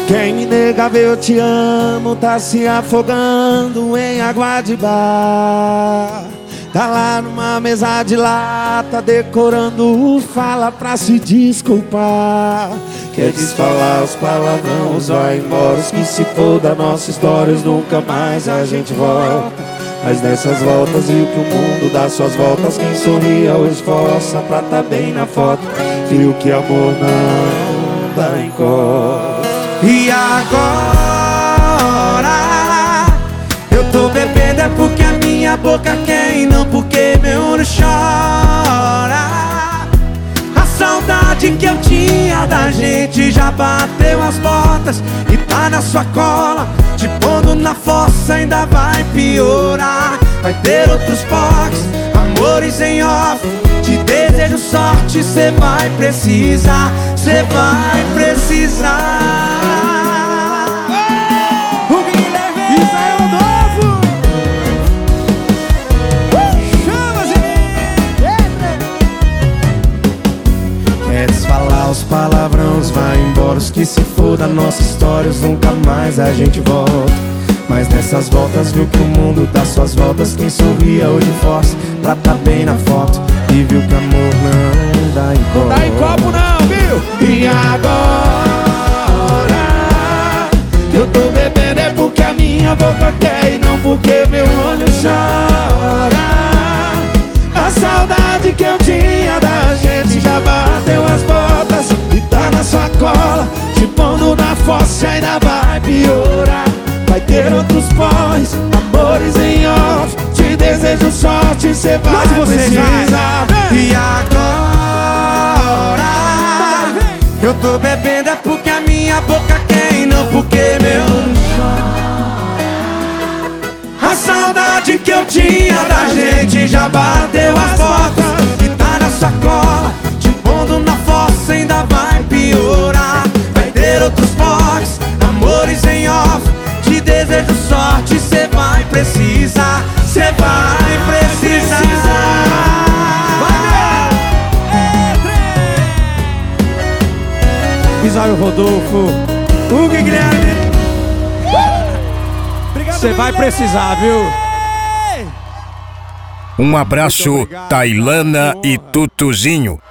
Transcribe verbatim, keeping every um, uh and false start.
Quem me negava eu te amo tá se afogando em água de bar. Tá lá numa mesa de lata decorando o fala pra se desculpar. Quer desfalar os palavrões, vai embora, os que se for da nossa história, nunca mais a gente volta. Mas nessas voltas viu que o mundo dá suas voltas. Quem sorria ou esforça pra tá bem na foto, viu que amor não dá em cor. E agora eu tô bebendo é porque a minha boca quer e não porque meu olho chora. A saudade que eu tinha da gente já bateu as botas e tá na sua cola, te pondo na fossa ainda vai piorar. Vai ter outros pocs, amores em off, te desejo sorte, cê vai precisar, cê vai precisar. Os palavrões, vai embora, os que se for da nossa história, nunca mais a gente volta. Mas nessas voltas viu que o mundo dá suas voltas. Quem sorria hoje força pra tá bem na foto e viu que amor não dá em copo. Não dá em copo não, viu? E agora eu tô bebendo é porque a minha boca quer e não porque meu olho chora. A saudade que eu tinha da gente já bateu as botas e tá na sua cola, te pondo na fossa ainda vai piorar. Vai ter outros pós, amores em off, te desejo sorte, cê vai precisar. E agora eu tô bebendo é porque a minha boca quer e não porque meu olho chora. A saudade que eu tinha da gente já bateu as botas e tá na sacola, te pondo na fossa ainda vai piorar. Vai ter outros pocs, amores em off, te desejo sorte, cê vai precisar, cê vai precisar. Isaiah Rodolfo, Hugo Guilherme, você vai precisar, viu? Um abraço, Tailana e Tutuzinho.